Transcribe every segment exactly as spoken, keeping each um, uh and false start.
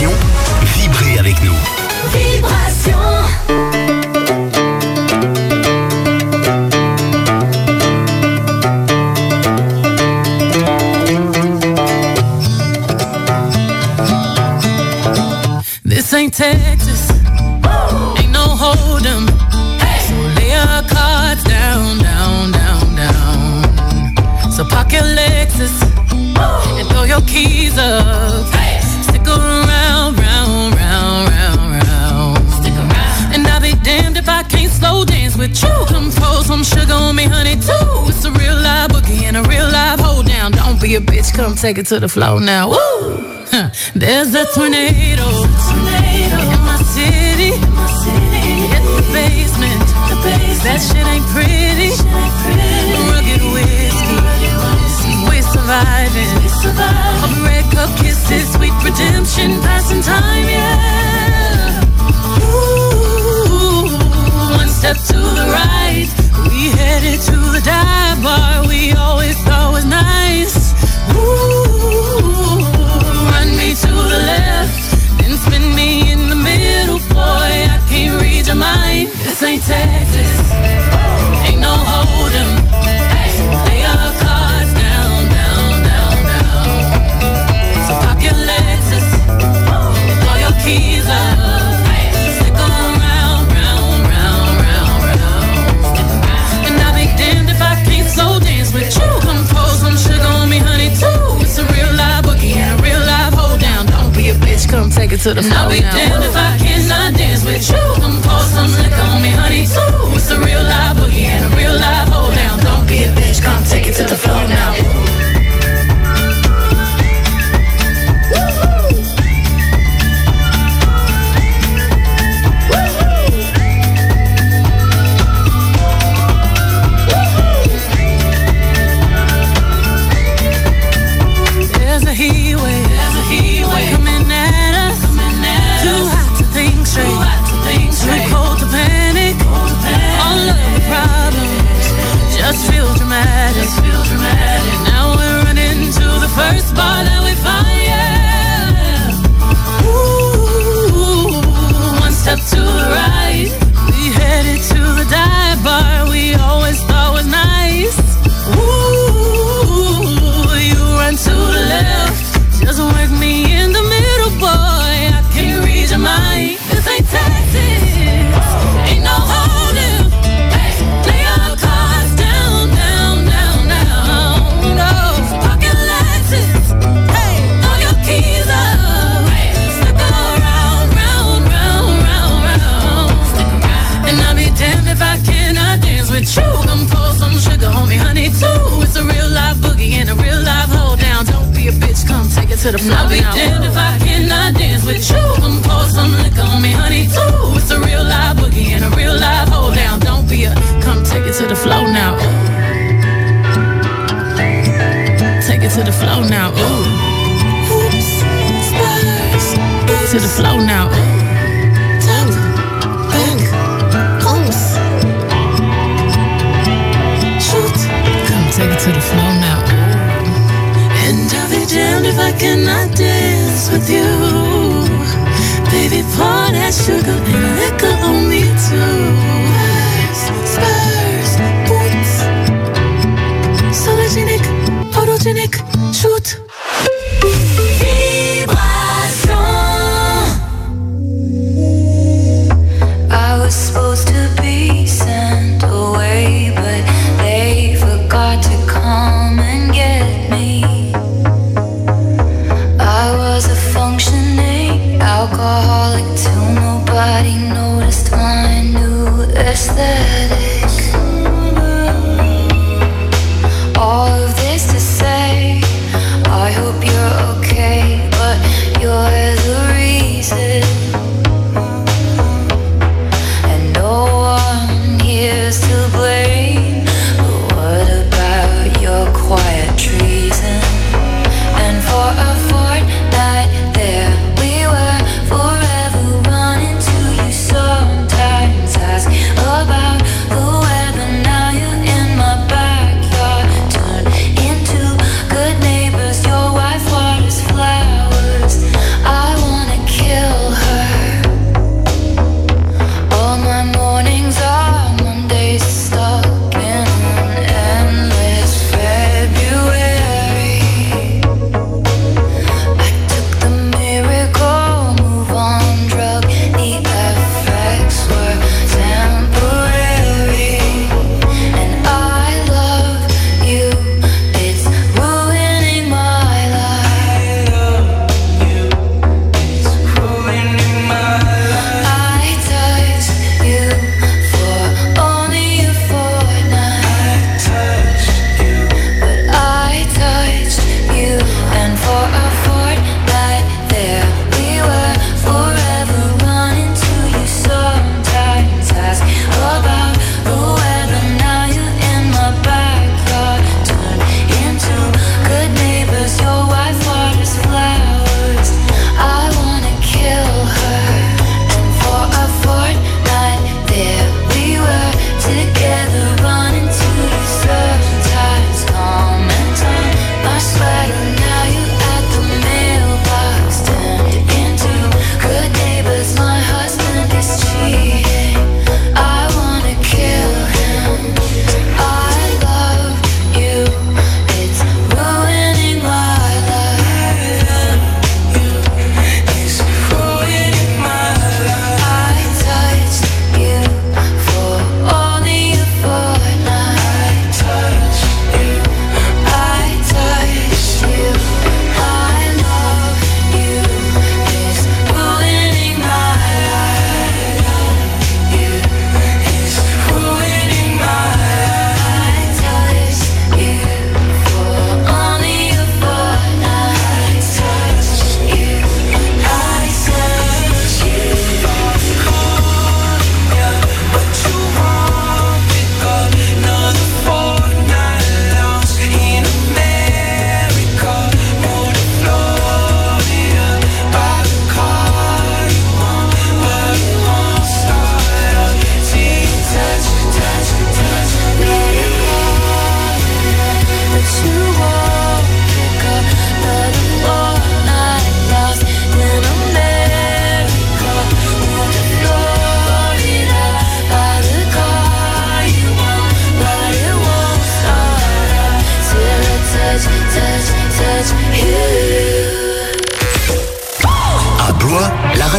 Vibration, vibrez avec nous. Vibration. This ain't Texas, Woo! Ain't no hold'em. Hey! So lay your cards down, down, down, down. So park your Lexus Woo! And throw your keys up. Hey! Stick around, round, round, round, round. Stick around. And I'll be damned if I can't slow dance with you. Come pour some sugar on me, honey, too. It's a real live boogie and a real live hold down. Don't be a bitch, come take it to the floor now. Woo! Huh. There's a tornado, tornado in my city, in my city. Hit the basement, the basement. That shit ain't pretty, shit ain't pretty. Rugged whiskey, rugged whiskey. We're surviving, we're surviving. Of red cup kisses, sweet redemption, passing time, yeah. Ooh, one step to the right, we headed to the dive bar we always thought was nice. Ooh, run me to the left, then spin me in the middle, boy, I can't read your mind. This ain't Texas, ain't no hold'em. Hey, lay your cards down, down, down, down. So pop your Lexus, and throw your keys up. Stick around, round, round, round, round. And I'll be damned if I can't slow dance with you. Come pour some sugar on me, honey, too. It's a real live boogie and a real live hold down. Don't be a bitch, come take it to the floor. I'll be damned if I cannot dance with you. Come pour some liquor on me, honey, too. It's a real live boogie and a real live hold down. Don't be a bitch, come take it to the floor now. There's a heat wave, there's a heat wave coming at us, coming at too us. Hot to think straight, too hot to think straight. Too cold to panic, cold to panic. All of the problems just feel dramatic, just feel dramatic. Now we're running to the first bar that we find, yeah. Ooh, one step to the right, we headed to the dive bar we always thought was nice. Ooh, you run to the left, just work me in the middle, boy, I can't read your mind. This ain't Texas, ain't no hold'em. Hey, lay your cards down, down, down, down. No, pocket Lexus, hey, throw your keys up. Stick around, round, round, round, round. And I'll be damned if I cannot dance with you. Come pour some sugar on me, honey, too. It's a real live boogie and a real live hold down. Don't be a bitch, come take it to the floor. I'll be damned if I cannot dance with you. Come pour some liquor on me, honey, too. It's a real live boogie and a real live hold down. Don't be a, come take it to the floor now. Take it to the floor now. Ooh. Oops, spurs, oops. To the floor now. Top, back, homes. Shoot, come take it to the floor now. And I'll be damned if I cannot dance with you. Baby, pour that sugar and liquor on me too. Spurs, boots, sologenic, photogenic, shoot. I was supposed to be sent away, but they forgot to come and get me. I was a functioning alcoholic till nobody noticed my new aesthetic. All of this to say,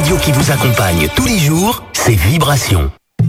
radio qui vous accompagne tous les jours, c'est Vibration.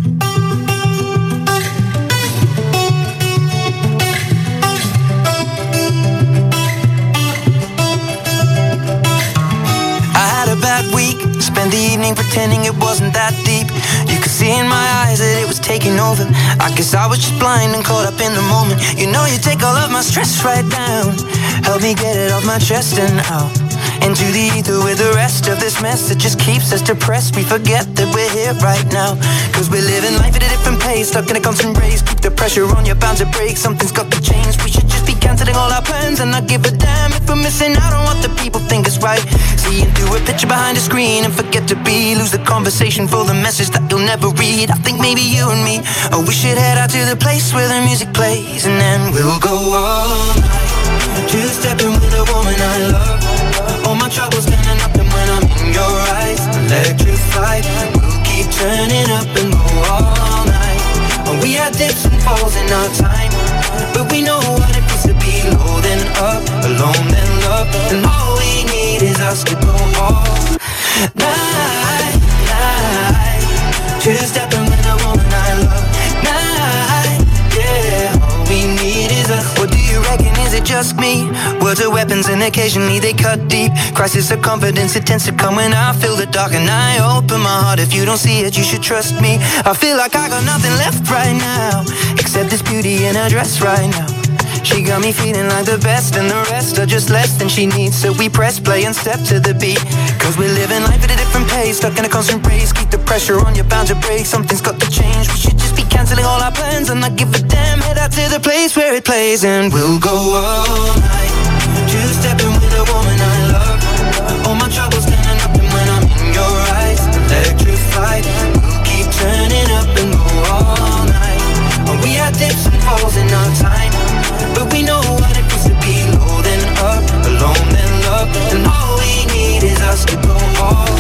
Spend the evening pretending it wasn't that deep. You could see in my eyes that it was taking over. I guess I was just blind and caught up in the moment. You know you take all of my stress right down. Help me get it off my chest and out into the ether with the rest of this mess that just keeps us depressed. We forget that we're here right now, cause we're living life at a different pace, stuck in a constant race. Keep the pressure on, you're bound to break. Something's got to change. We should just be cancelling all our plans and not give a damn if we're missing out on what the people think is right. Seeing through a picture behind a screen and forget to be. Lose the conversation for the message that you'll never read. I think maybe you and me, oh, we should head out to the place where the music plays, and then we'll go all night, just stepping with a woman I love. All my troubles standing up, and when I'm in your eyes, electrified. We'll keep turning up and go all night. Oh, we had dips and falls in our time, but we know what it feels to be low then up, alone then love. And all we need is us to go all night, night, just stepping with a woman I love. Night, yeah, all we need is us. What do you reckon? Is it just me? Words are weapons and occasionally they cut deep. Crisis of confidence, it tends to come when I feel the dark and I open my heart. If you don't see it, you should trust me. I feel like I got nothing left right now except this beauty in her dress right now. She got me feeling like the best, and the rest are just less than she needs. So we press play and step to the beat, cause we're living life at a different pace, stuck in a constant race. Keep the pressure on, you're bound to break. Something's got to change. We should just be cancelling all our plans and not give a damn. Head out to the place where it plays, and we'll go all night, just stepping with a woman I love. All my troubles standing up, and when I'm in your eyes, electrified. We'll keep turning up and go all night. Oh, we had dips and falls in our time, but we know what it feels to be low then up, alone then love. And all we need is us to go all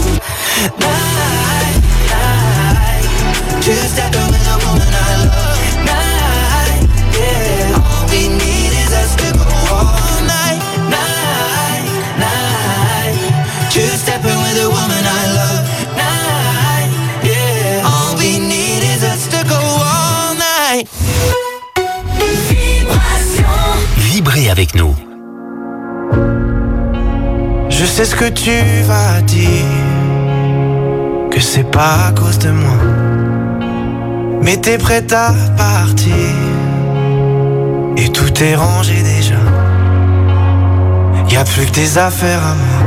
night, night, just stepping with a woman I love. Night, yeah, all we need is us to go all night, night, night, just stepping with a woman I love. Night, yeah, all we need is us to go all night. Vibrez avec nous. Je sais ce que tu vas dire, que c'est pas à cause de moi, mais t'es prête à partir et tout est rangé déjà. Y'a plus que tes affaires à moi.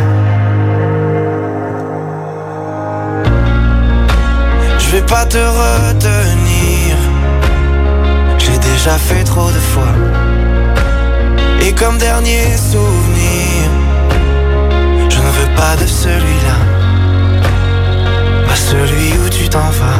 Je vais pas te retenir, j'ai déjà fait trop de fois. Et comme dernier souvenir, je ne veux pas de celui-là, pas celui où tu t'en vas.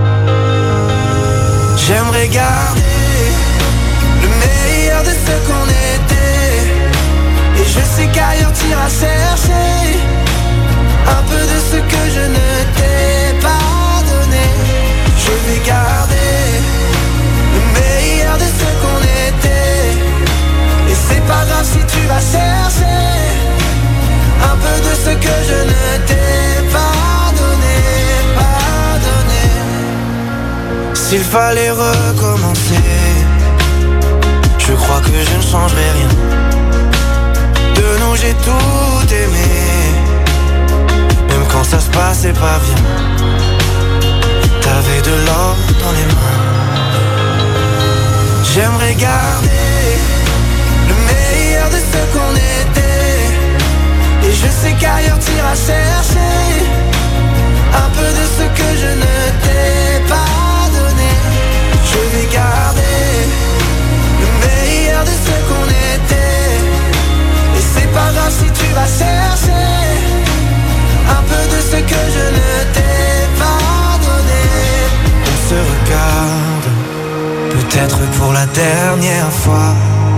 J'aimerais garder le meilleur de ce qu'on était, et je sais qu'ailleurs t'iras chercher un peu de ce que je ne t'ai pas donné. Je vais garder le meilleur de ce qu'on était, et c'est pas grave si tu vas chercher un peu de ce que je ne t'ai pas donné, pas donné. S'il fallait recommencer, je crois que je ne changerai rien. De nous j'ai tout aimé, même quand ça se passait pas bien. T'avais de l'or dans les mains. J'aimerais garder le meilleur de ce qu'on était, et je sais qu'ailleurs t'iras chercher un peu de ce que je ne t'ai pas donné. Je vais garder le meilleur de ce qu'on était, et c'est pas grave si tu vas chercher un peu de ce que je ne t'ai pas donné. On se regarde, peut-être pour la dernière fois,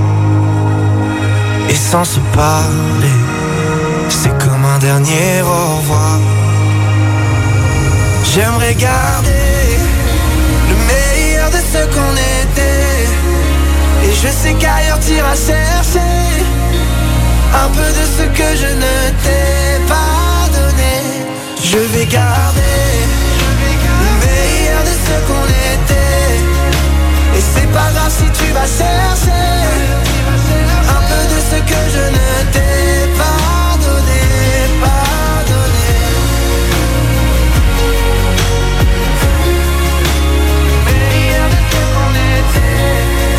et sans se parler, c'est comme un dernier au revoir. J'aimerais garder le meilleur de ce qu'on était, et je sais qu'ailleurs t'iras chercher un peu de ce que je ne t'ai pas donné. Je vais vais garder le meilleur de ce qu'on était. Et c'est pas grave si tu vas chercher un peu de ce que je ne t'ai pas donné, pas donné. Le meilleur de ce qu'on était.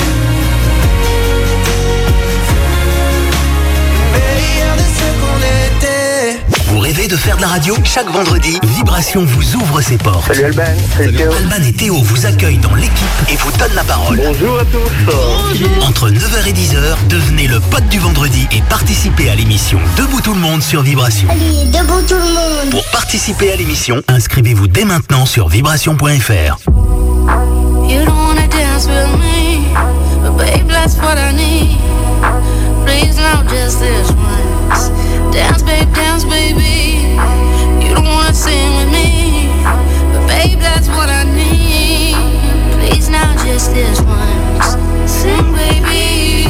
Le meilleur de ce qu'on était. Vous rêvez de faire de la radio? Chaque vendredi, Vibration vous ouvre ses portes. Salut Alban, c'est Théo. Alban et Théo vous accueillent dans l'équipe et vous donnent la parole. Bonjour à tous. Bonjour. Entre neuf heures et dix heures, devenez le pote du vendredi et participez à l'émission Debout tout le monde sur Vibration. Allez, debout tout le monde. Pour participer à l'émission, inscrivez-vous dès maintenant sur vibration point f r. You don't wanna dance with me, but babe, that's what I need. Please not just this once. Dance, babe, dance, baby. You don't wanna sing with me, but babe, that's what I need. Please now just this once. Sing, baby.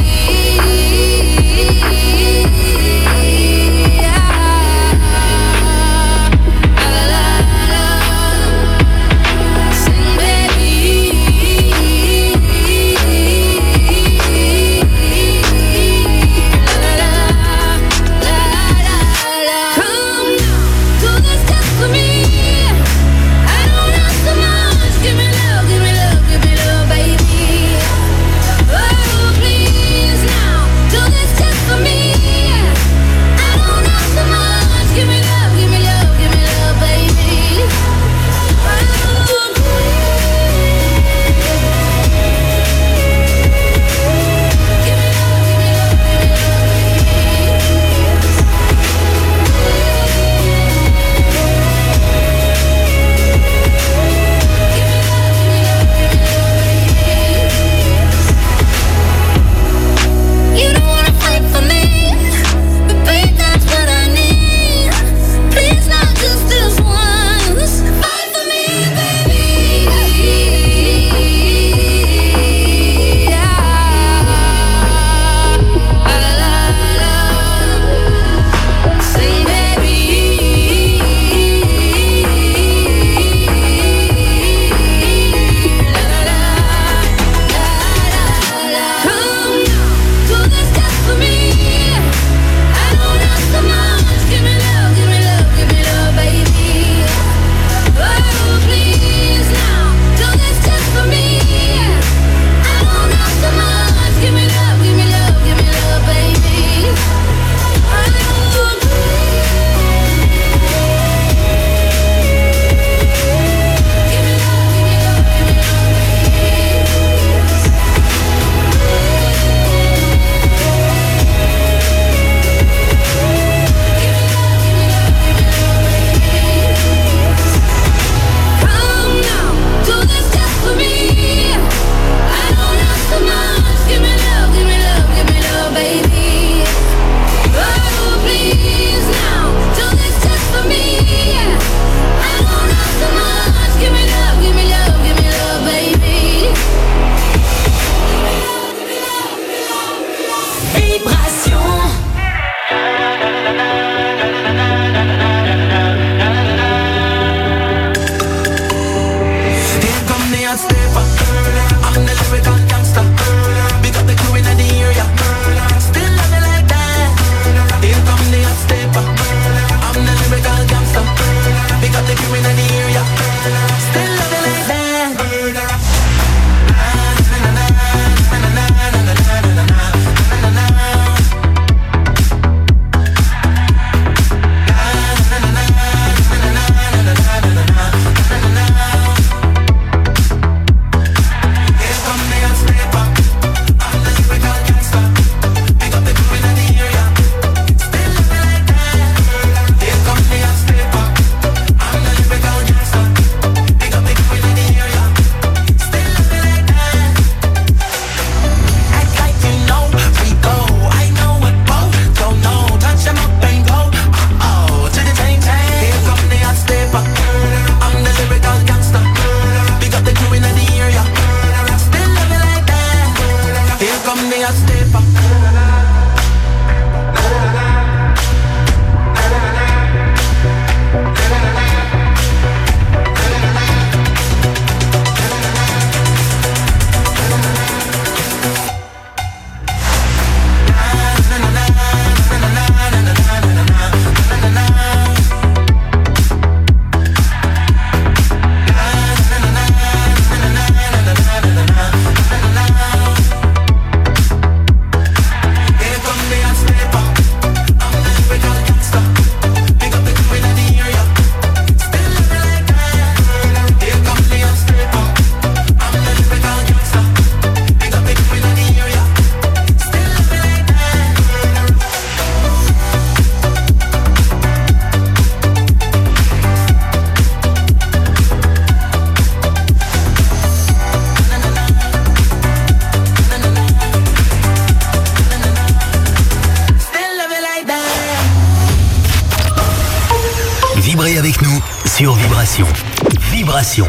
sur Vibration. Vibration.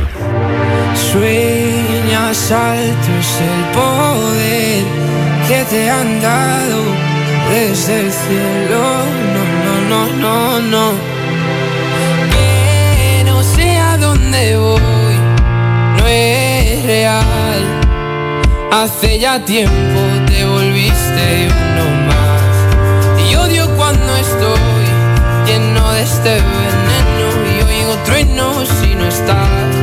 Sueñas alto es el poder que te han dado desde el cielo. No, no, no, no, no. Que no sé a dónde voy, no es real. Hace ya tiempo te volviste uno más. Y odio cuando estoy lleno de este veneno y oigo truenos si no estás.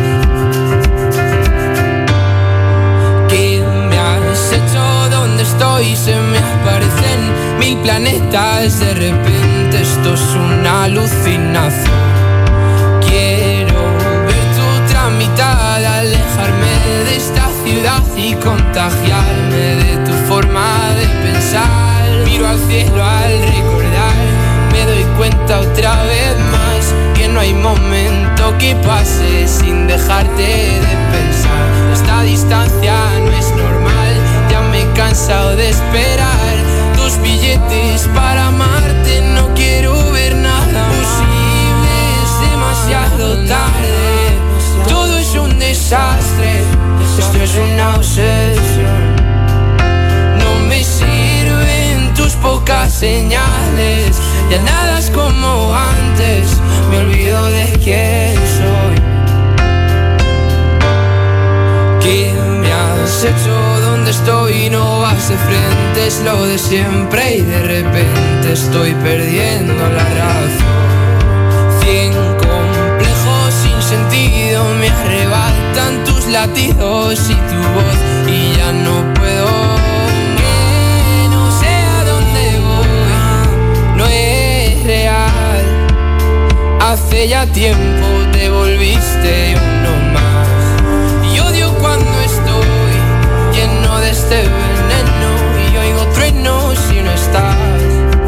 ¿Qué me has hecho? ¿Dónde estoy? Se me aparecen mil planetas. De repente esto es una alucinación. Quiero ver tu tramitar, alejarme de esta ciudad y contagiarme de tu forma de pensar. Miro al cielo al recordar, me doy cuenta otra vez más que no hay momento que pase sin dejarte de pensar. Esta distancia no es normal, ya me he cansado de esperar tus billetes para amarte. No quiero ver nada posible, es demasiado tarde. Todo es un desastre, esto es una obsesión. No me sirven tus pocas señales, ya nada es como antes, me olvido de quién soy. ¿Qué me has hecho? ¿Dónde estoy? No vas de frente, es lo de siempre y de repente estoy perdiendo la razón. Cien complejos sin sentido me arrebatan tus latidos y tu voz y ya no puedo. Que no sé a dónde voy, no es real. Hace ya tiempo te volviste uno más. Y odio cuando estoy lleno de este veneno y oigo truenos si no estás.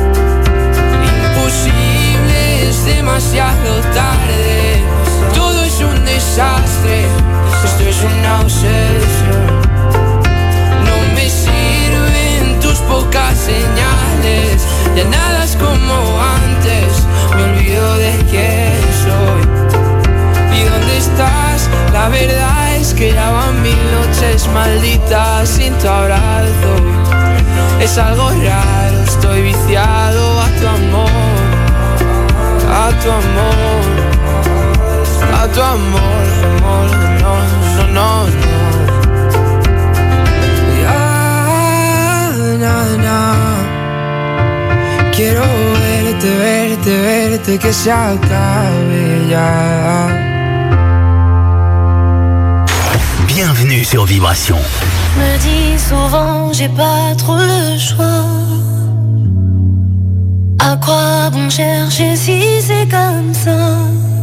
Imposible, es demasiado tarde. Todo es un desastre, esto es una obsesión. No me sirven tus pocas señales, ya nada es como antes, me olvido de quién soy. ¿Y dónde estás? La verdad es que ya van mil noches malditas sin tu abrazo. Es algo raro, estoy viciado a tu amor, a tu amor, a tu amor, amor, no, no, no, no. Ya, na, na. Quiero verte, verte, verte, que se acabe ya. Bienvenue sur Vibration. Me dis souvent j'ai pas trop le choix. À quoi bon chercher si c'est comme ça?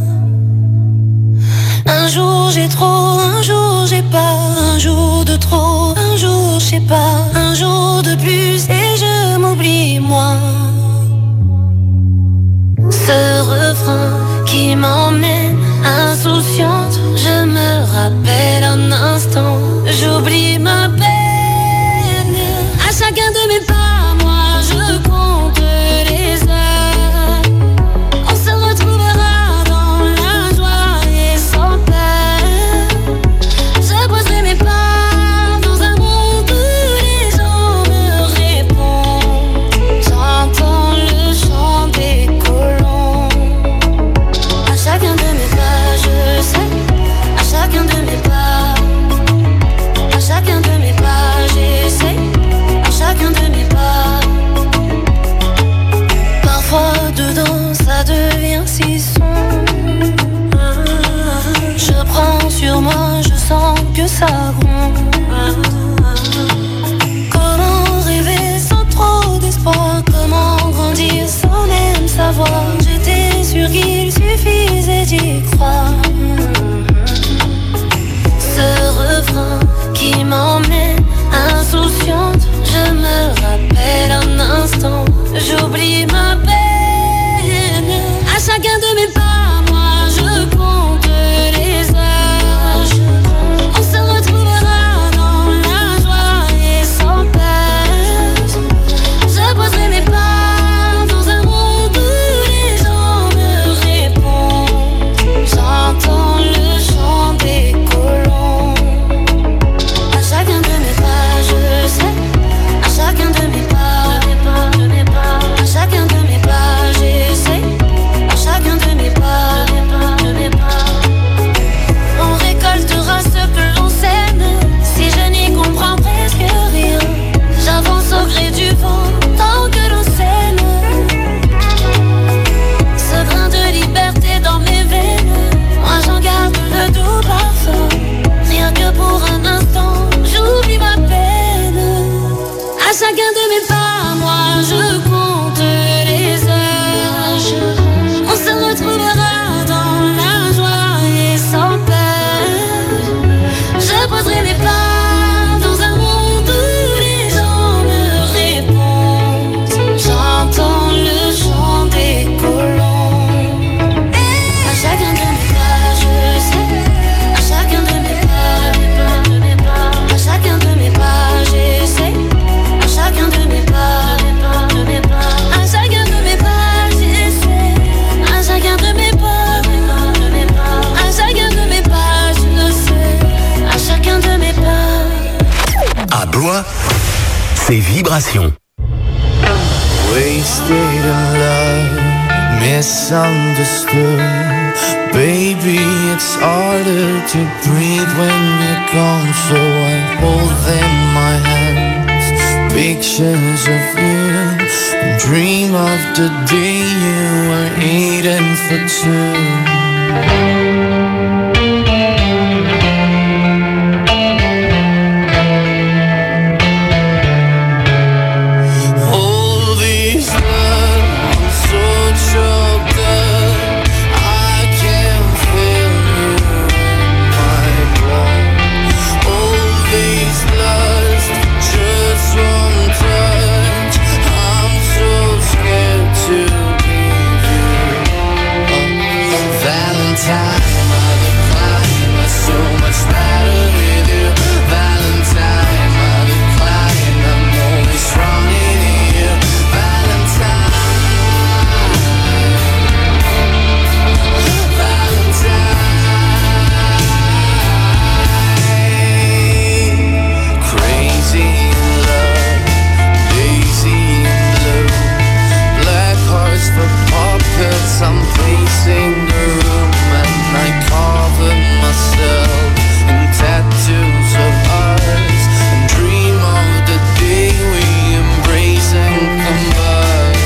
Un jour j'ai trop, un jour j'ai pas, un jour de trop, un jour je sais pas, un jour de plus et je m'oublie moi. Ce refrain qui m'emmène insouciante, je me rappelle un instant, j'oublie ma peine. À chacun de mes pas, moi je compte les heures. On se retrouvera dans la joie et sans peur. Je poserai mes pas dans un monde où les gens me répondent. J'entends le chant des colons. À chacun de mes pas, je sais. À chacun de mes pas, à chacun de mes pas, j'essaie. À chacun de mes pas, pas, moi je compte les heures. On se retrouvera dans la joie et sans peur. Je poserai mes pas dans un monde où les gens me répondent. J'entends le chant des colons. À chacun de mes pas, je sais. À chacun de mes pas, de mes pas, à chacun de mes pas, j'essaie. À chacun de mes pas, de mes pas, à chacun de mes pas, j'essaie. À chacun de mes pas, de mes pas, à chacun de mes pas, je sais. À chacun de mes pas. À Blois, c'est Vibration. Wasted in love, misunderstood. Baby, it's harder to breathe when you're gone. So I hold in my hands pictures of you, and dream of the day you were eating for two. I'm pacing the room and I cover myself in tattoos of ours and dream of the day we embrace and combine.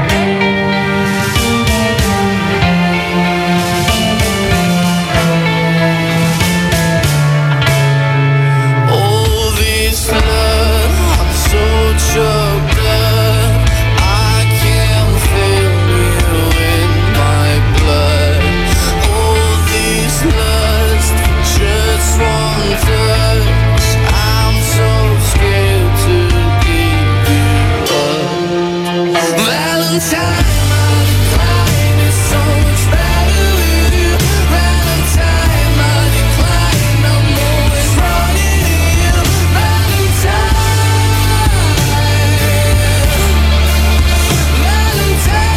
All this love, I'm so choked up, I can't feel you in my blood. All this lust, just one touch, I'm so scared to give you up. Valentine, my decline is so much better with you. Valentine, my decline, I'm always running to you. Valentine, Valentine.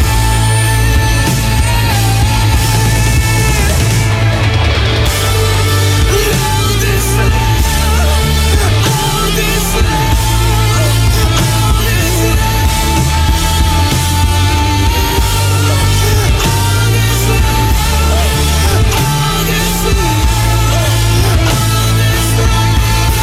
All this love, all this love, all this love, all this love, all this love, all this love.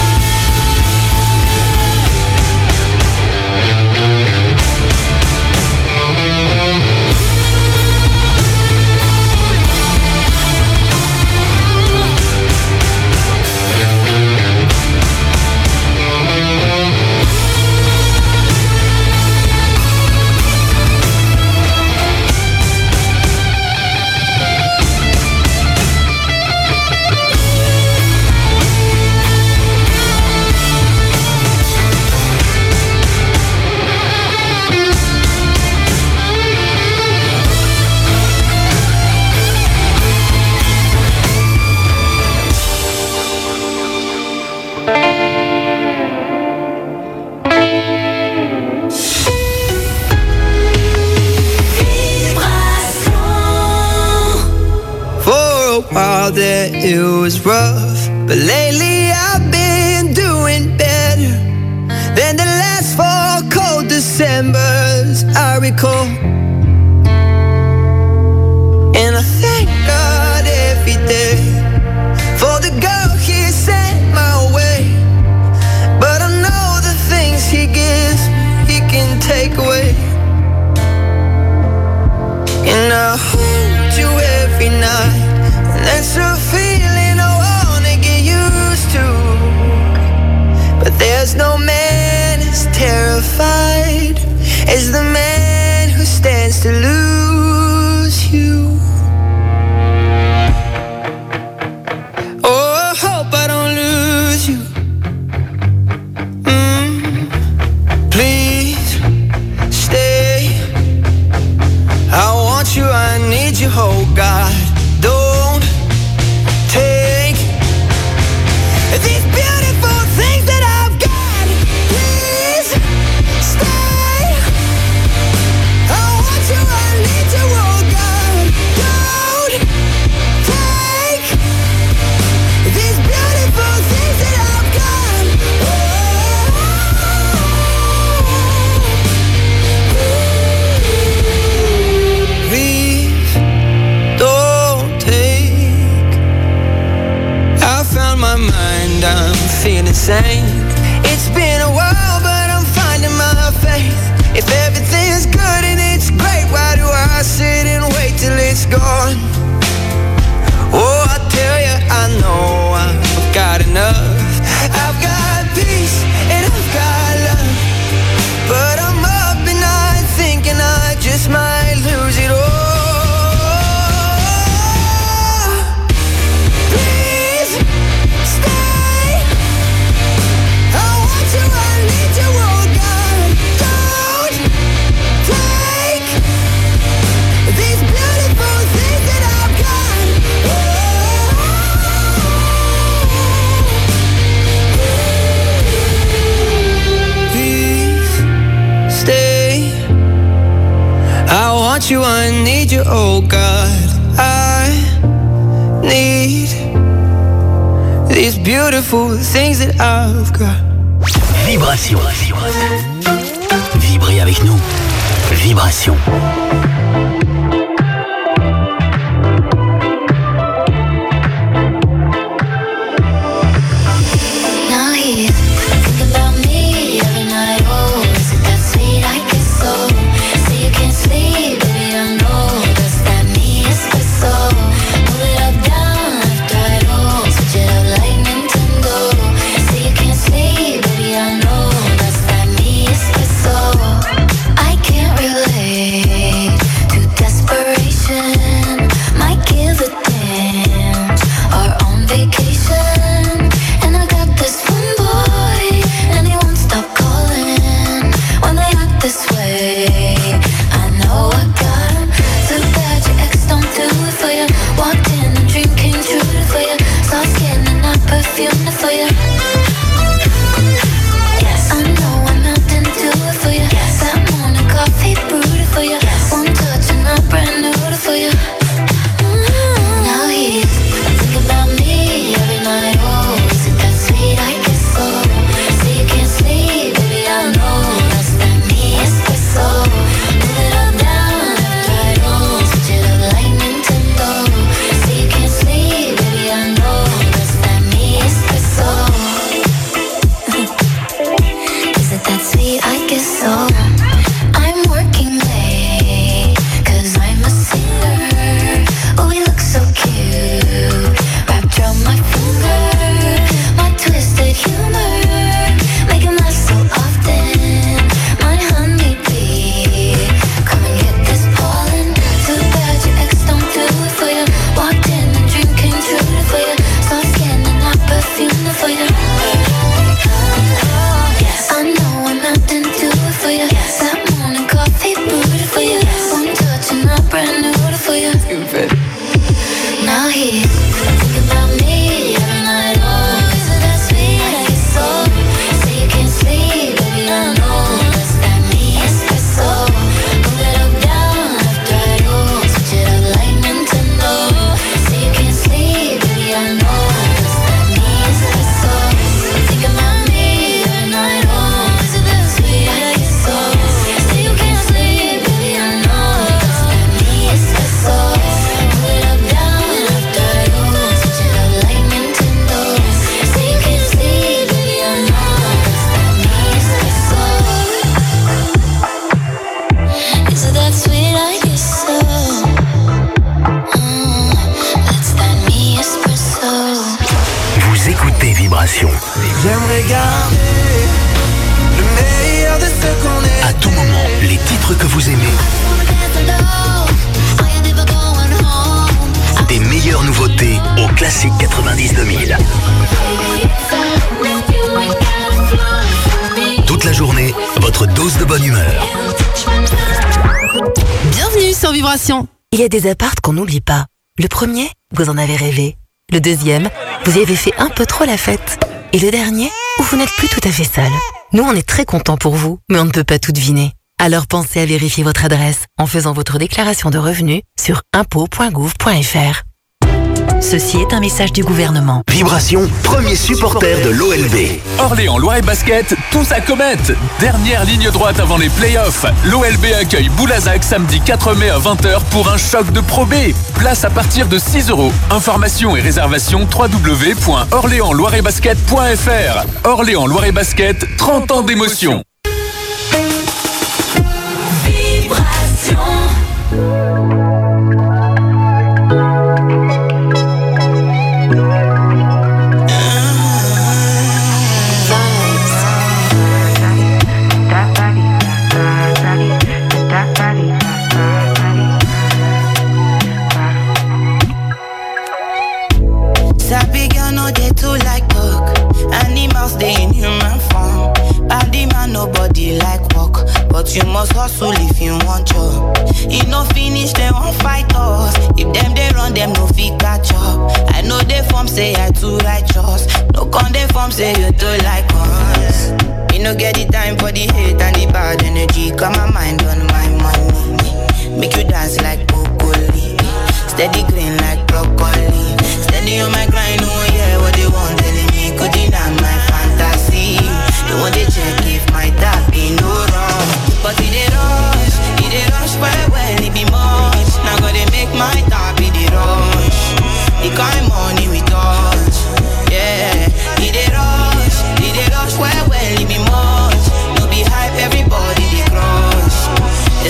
For a while there it was rough, but lately I've been doing better than the last four cold Decembers I recall. And I thank God every day for the girl He sent my way. But I know the things He gives He can take away. And I hold you every night, and that's a feeling I wanna get used to. But there's no man as terrified want you, I need you, oh God. I need these beautiful things that I've got. Vibration. Vibrez avec nous. Vibration. J'aimerais garder le meilleur de ce qu'on est. À tout moment, les titres que vous aimez. Des meilleures nouveautés au classique quatre-vingt-dix deux mille. Toute la journée, votre dose de bonne humeur. Bienvenue sur Vibration. Il y a des apparts qu'on n'oublie pas. Le premier, vous en avez rêvé. Le deuxième, vous y avez fait un peu trop la fête. Et le dernier, où vous n'êtes plus tout à fait seul. Nous, on est très contents pour vous, mais on ne peut pas tout deviner. Alors pensez à vérifier votre adresse en faisant votre déclaration de revenus sur impôts point gouv point f r. Ceci est un message du gouvernement. Vibration, premier supporter de l'O L B. Orléans Loire et Basket, tous à comète. Dernière ligne droite avant les playoffs. L'O L B accueille Boulazac samedi quatre mai à vingt heures pour un choc de Pro B. Place à partir de six euros. Informations et réservations w w w point orléans loire et basket point f r. Orléans Loire et Basket, trente ans d'émotion. Vibration. They in human form. Body man, nobody like work, but you must hustle if you want job. You no finish, they won't fight us. If them they run, them no fit catch up. I know they form say I too righteous. No con they form say you too like us. You no get the time for the hate and the bad energy. Got my mind on my money. Make you die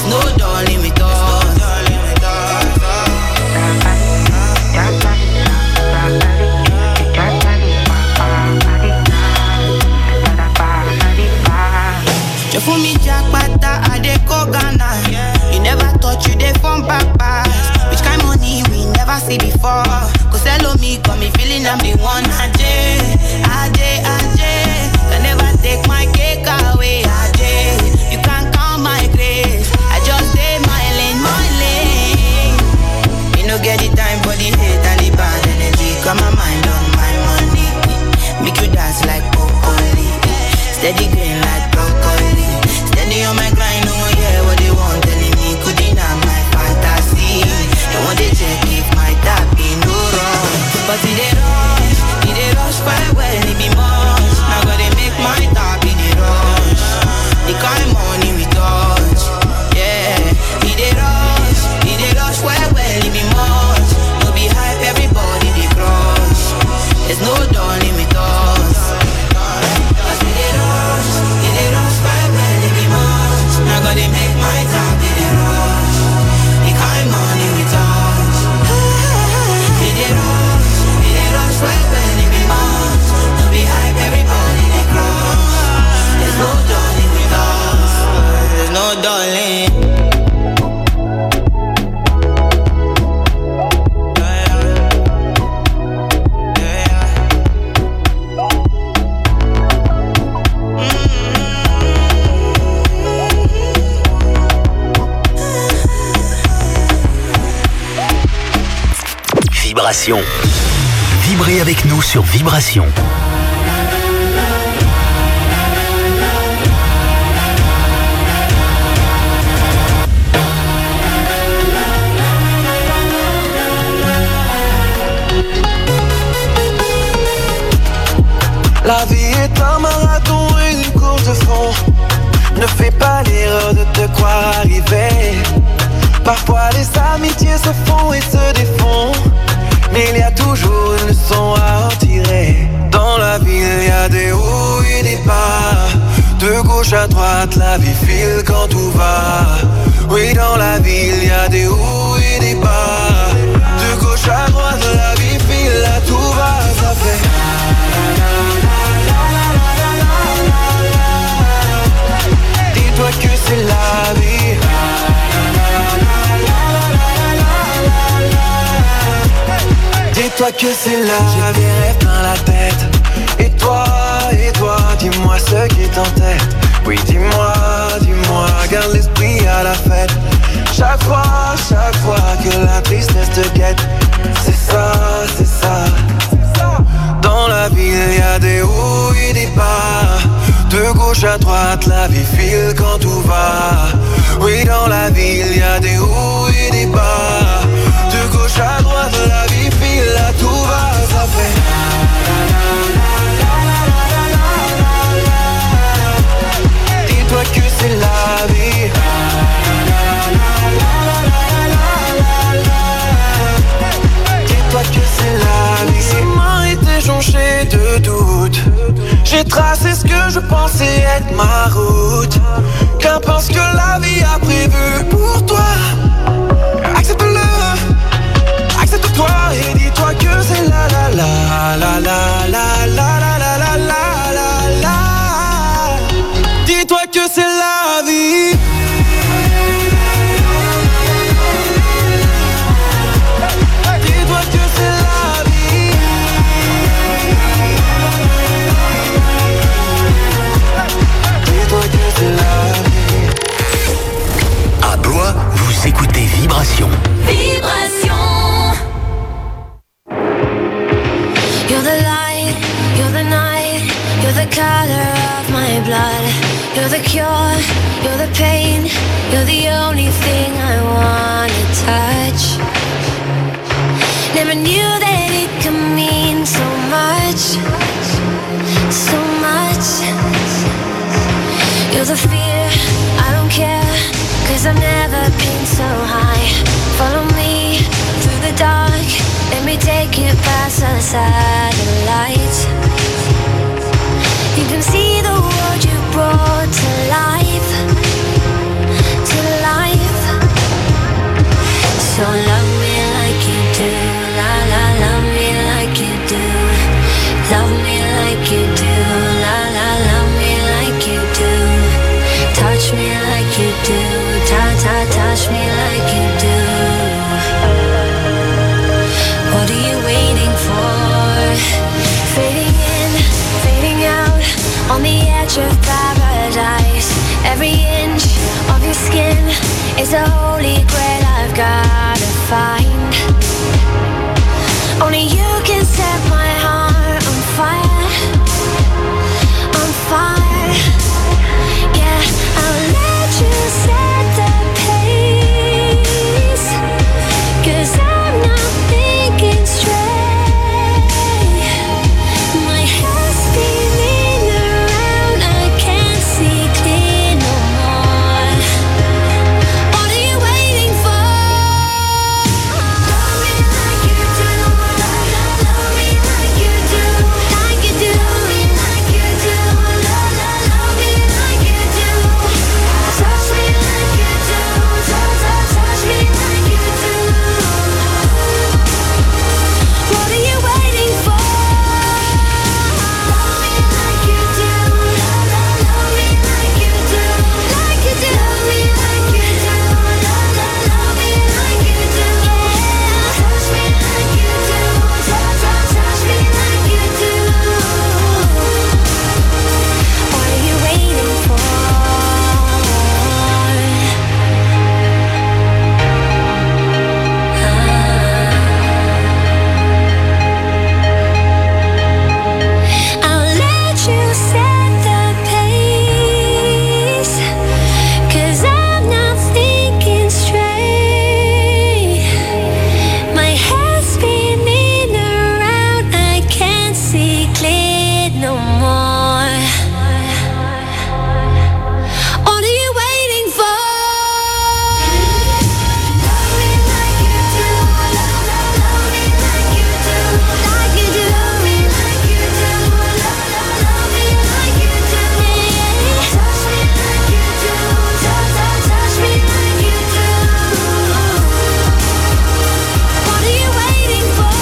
There's no darling with us. You fool me jackpata, I dey go Ghana. You never thought you dey from back pass. Which kind money we never see before? Cause hello me, got me feeling I'm the one. Ajay, Ajay, Ajay, can never take my cake away. Ajay, you can't count my grace. I just stay my lane, my lane. Me no get the time for the hate and the bad energy. Got my mind on my money. Make you dance like broccoli. Steady green like broccoli. Steady on my grind, no one hear what they want. Telling me could deny my fantasy. They want to check if my tap be no wrong. But it they rush, it they rush quite well, it be much. Now gotta make my tap be the rush. The kind money we touch, yeah. It they rush, it they rush quite well, it be much. No be hype, everybody they crush. There's no darling with us. Cause we they rush, it they rush quite well, it be much. Now gotta make my tap be the rush. The kind money we touch. It they rush, it they rush quite well, it be much. No be hype, everybody they crush. There's no darling with us. There's no darling. Vibration. Vibrez avec nous sur Vibration. La vie est un marathon et une course de fond. Ne fais pas l'erreur de te croire arriver. Parfois les amitiés se font et se défont, mais il y a toujours une leçon à en tirer. Dans la vie il y a des hauts et des bas. De gauche à droite la vie file quand tout va. Oui, dans la vie il y a des hauts et des bas. De gauche à droite la vie file, là tout va, ça fait. Dis-toi que c'est la vie. Dis-toi que c'est la vie. J'ai des rêves dans la tête. Et toi, et toi, dis-moi ce qui t'entête. Oui, dis-moi, dis-moi, garde l'esprit à la fête. Chaque fois, chaque fois que la tristesse te guette. C'est ça, c'est ça. Dans la vie, il y a des hauts et des bas. De gauche à droite, la vie file quand tout va. Oui, dans la vie, il y a des hauts et des bas. De gauche à droite, la vie file, là tout va, ça fait. Dis-toi que c'est la vie. Dis-toi que c'est la vie. Ces mains étaient jonchées de doutes. J'ai tracé ce que je pensais être ma route. Qu'importe ce que la vie a prévu pour toi. Accepte-le, accepte-toi et dis-toi que c'est la la la la la la la la la la la la la. Dis-toi que c'est la vie. Dis-toi que c'est la vie. Dis-toi que c'est la vie. À Blois, vous écoutez Vibration. Vibration. You're the light, you're the night, you're the color of my blood. You're the cure, you're the pain, you're the only thing I wanna touch. Never knew that it could mean so much, so much. You're the fear, I don't care, cause I've never been so high. Follow me through the dark, let me take you past the satellites. You can see the world you brought to life, to life. the holy grail I've gotta find. Only you can set my heart on fire, on fire. Yeah, I'll let you set the pace, 'cause I'm not thinking straight. My head's spinning around, I can't see clear no more. What are you waiting for? Love me like you do, love me like you do, like you do, love me like you do, love, love, love me like you do. Touch me like you do, touch, touch, touch me like you do. What are you waiting for? Love me like you do, love, love, love me like you do, like you do, love me like you do, love, love, love me like you do. Touch me like you do, touch, touch, touch me like you do. What are you waiting for? I'll let you set the pace, 'cause I'm not thinking straight. My head's spinning around, I can't see clear no more. What are you waiting for? Love me like you do, love, love, love me like you do, like you do, love me like you do, love, love, love me like you do. Touch me like you do, touch, touch, touch me like you do. What are you waiting for?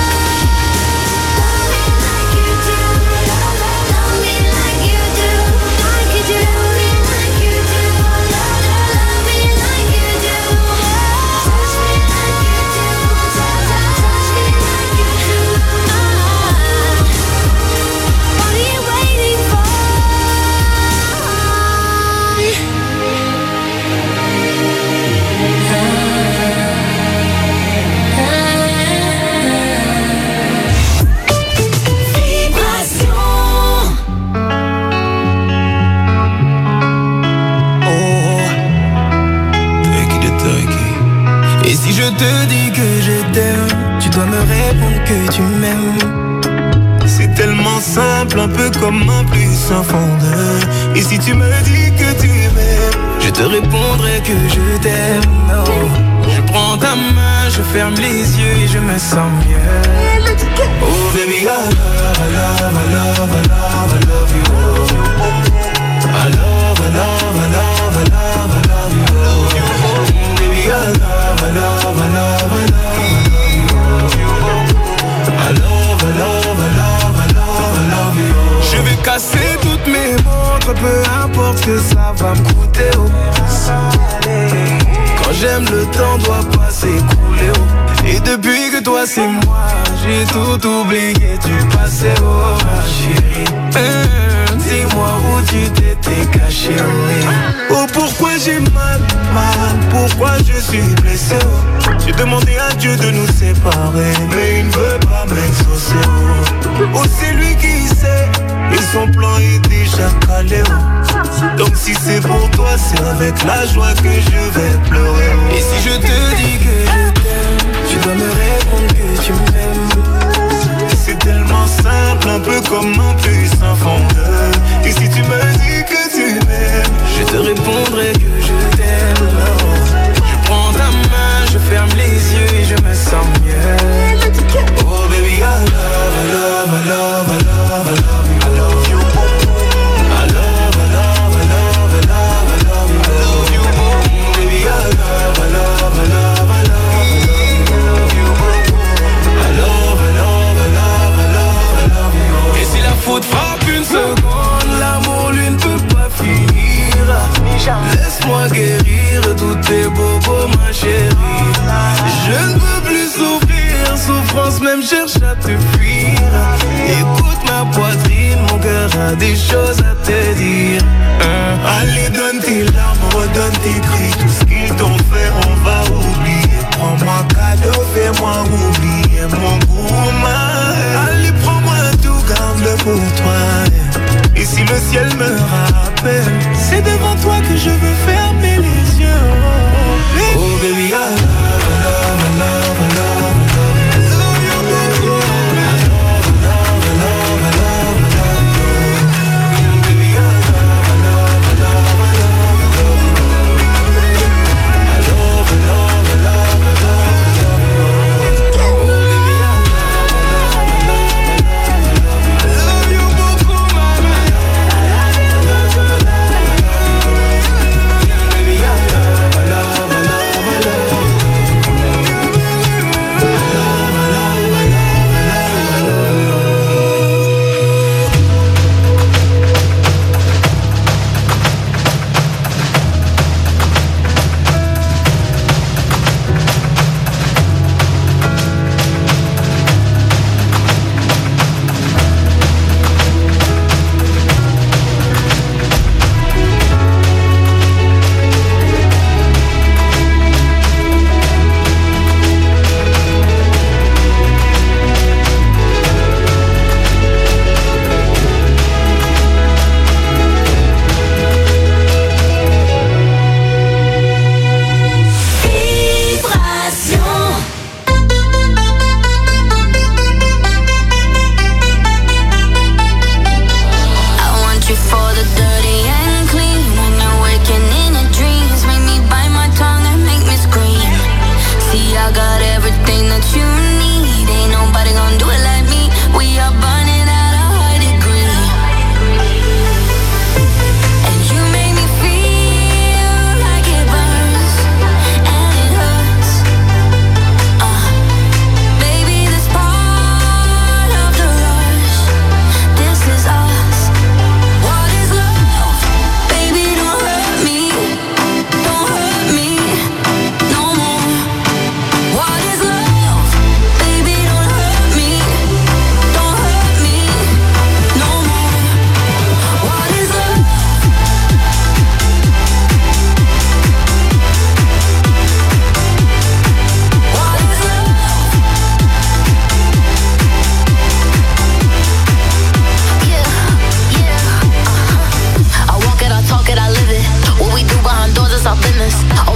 Love me like you do, love, love, love me like you do, like you do, love me like you do, love, love, love me like you do. Touch me like you do, touch, touch, touch me like you do. What are you waiting for? Et si je te dis que je t'aime, tu dois me répondre que tu m'aimes. C'est tellement simple, un peu comme un plus un fondeur. Et si tu me dis que tu m'aimes, Je te répondrai que je t'aime. Oh. Je prends ta main, je ferme les yeux et je me sens mieux. oh baby, I love, I love, I love, I love, I love you. I love, I love, I love, I love, I love you. Baby, I love, I love, I love, I love, I love, I love, I love, I love, I love you. Je vais casser toutes mes montres, peu importe ce que ça va me coûter. Oh. Quand j'aime, le temps doit pas s'écouler. Oh. Et depuis que toi c'est moi, j'ai tout oublié du passé. Oh ma chérie, euh, dis-moi où tu t'étais caché. Oh, oh pourquoi j'ai mal, mal, pourquoi je suis blessé. Oh. J'ai demandé à Dieu de nous séparer, mais il ne veut pas m'exaucer. Oh, oh c'est lui qui sait, et son plan est déjà calé. Oh. Donc si c'est pour toi, c'est avec la joie que je vais pleurer. Oh. Et si je te dis que je t'aime, tu dois me répondre que tu m'aimes. C'est tellement simple, un peu comme un plus un fondeur. Et si tu me dis que tu m'aimes, je te répondrai que je t'aime. Je prends ta main, je ferme les yeux et je me sens mieux. Oh baby, I love, I love, I love, I love, I love you. I love you. I love, I love, I love, I love, I love you. I love you. Baby, I love, I love, I love, I love you. I love, I love, I love, I love, I love you. Et si la faute frappe une seconde, l'amour lui ne peut pas finir. Laisse-moi guérir tous tes bobos, ma chérie. Je ne peux plus souffrir, souffrance même cherche à te fuir. Écoute ma poitrine, mon cœur a des choses à te dire. Allez donne tes larmes, redonne tes cris, tout ce qu'ils t'ont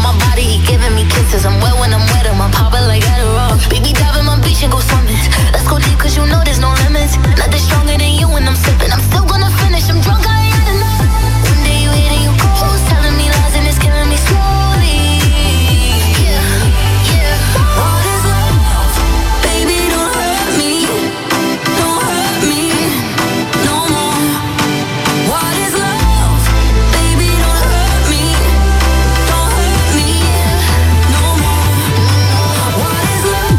on my body, he giving me kisses. I'm wet when I'm wet, I'm popping like Adderall. Baby, dive in my beach and go swimming. Let's go deep, cause you know there's no limits. Nothing stronger than you when I'm sipping. I'm still gonna finish, I'm drunk, I ain't had enough. One day you hit and you go, telling me lies and it's killing me slowly. Yeah, yeah. What is love? Baby, don't hurt me. Don't hurt me no more. What is love? Baby, don't hurt me. Don't hurt me no more. What is love?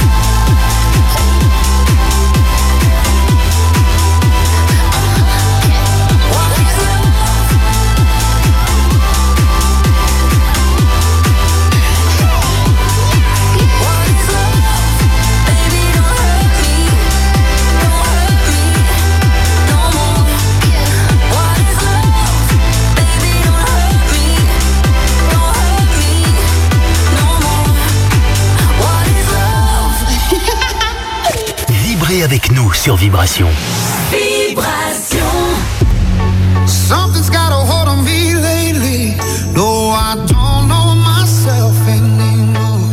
Vibrez avec nous sur Vibration. Vibration. Something's got a hold on me lately. No, I don't know myself anymore.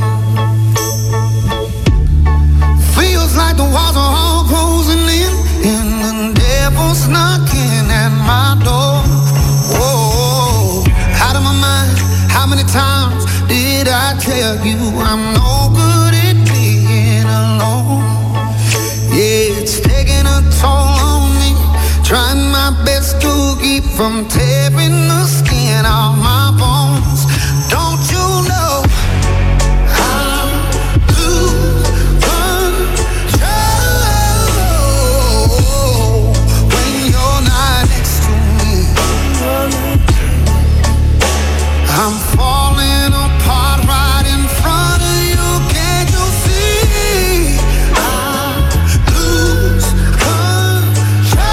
Feels like the walls are all closing in, and the devil's knocking at my door. Whoa, out of my mind. How many times did I tell you I'm no good at being alone? Yeah, it's taking a toll on me. Trying my best to keep from tearing the skin off my bones. Don't you know I lose control when you're not next to me? I'm falling apart right in front of you. Can't you see? I lose control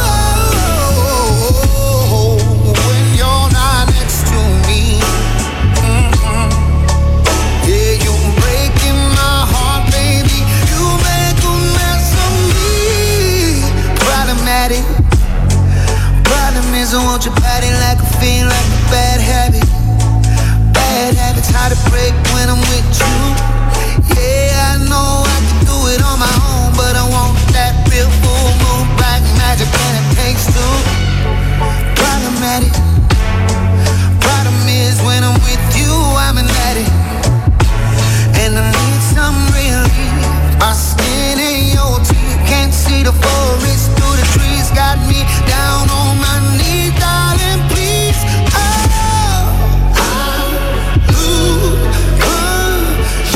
when you're not next to me. Mm-hmm. Yeah, you're breaking my heart, baby. You make a mess of me. Problematic. Problem is I want your body like a fiend, like a bad habit. Bad habits hard to break when I'm with you. Yeah, I know I can do it on my own, but I want that real full moon, black magic, and it takes two. Problematic. Problem is when I'm with you, I'm an addict, and I need some relief. My skin ain't your teeth, can't see the forest through the trees. Got me down on my knees, darling, please. Oh, I lose control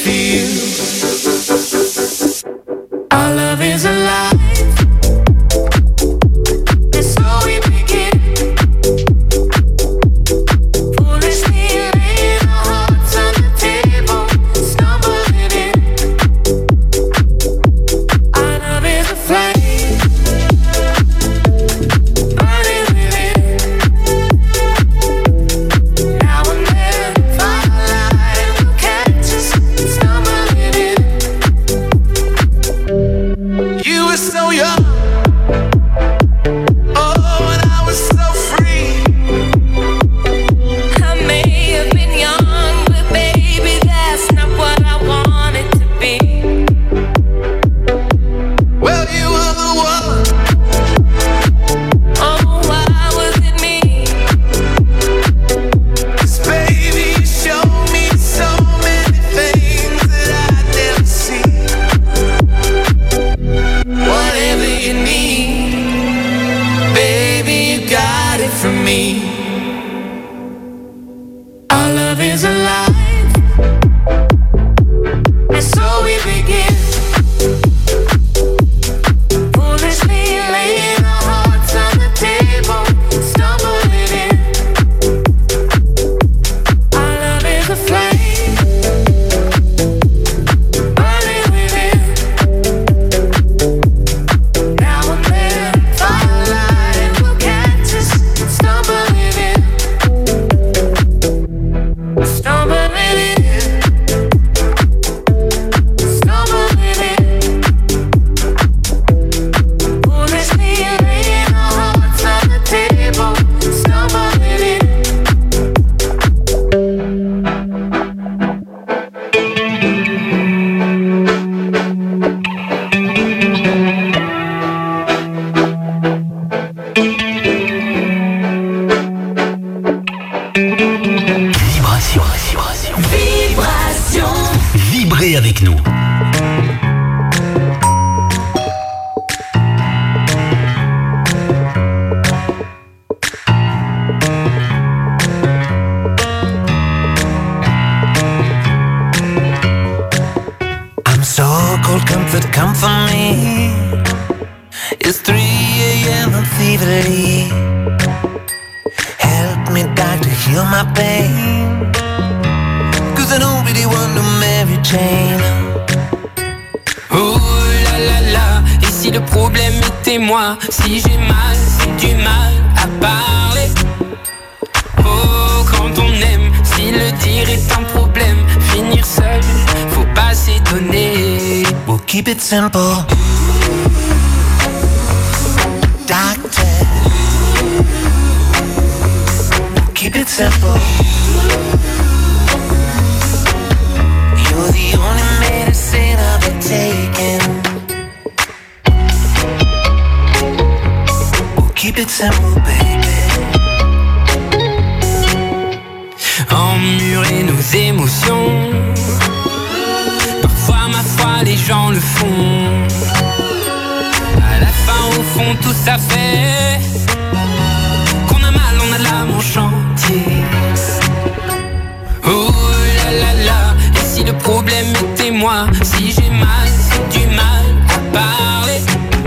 feel. Our love is alive. Si j'ai mal, c'est du mal à parler. Oh, quand on aime, si le dire est un problème, finir seul, faut pas s'étonner. We'll keep it simple. Doctor, we'll keep it simple. You're the only medicine I've been taking. Keep it simple, baby. Emmurer nos émotions, parfois ma foi les gens le font. À la fin au fond tout ça fait qu'on a mal, on a l'âme en chantier. Oh là là là, et si le problème était moi, si j'ai mal, c'est du mal à parler.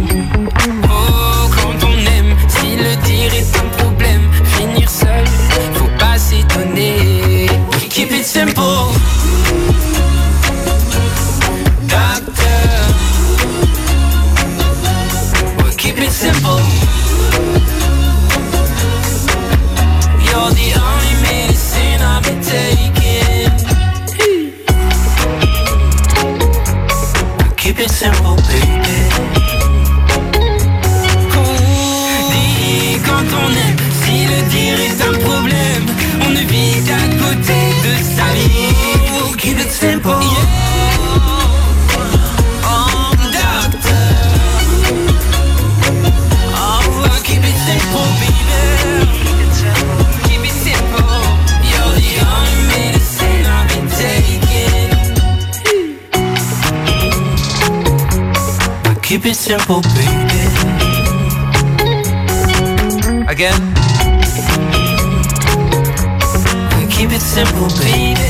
Le dire est un problème, finir seul, faut pas s'étonner. Keep it simple. Doctor, we'll keep it simple. You're the only medicine I've been taking. We'll keep it simple, baby. Quand on aime, si le dire est un problème, on ne vit qu'à côté de sa vie. We'll keep it simple. Yeah. Oh, doctor. Oh, we'll keep it simple, baby. Keep it simple. You're the only medicine I've been taking. We'll keep it simple, baby. Again. Keep it simple, baby.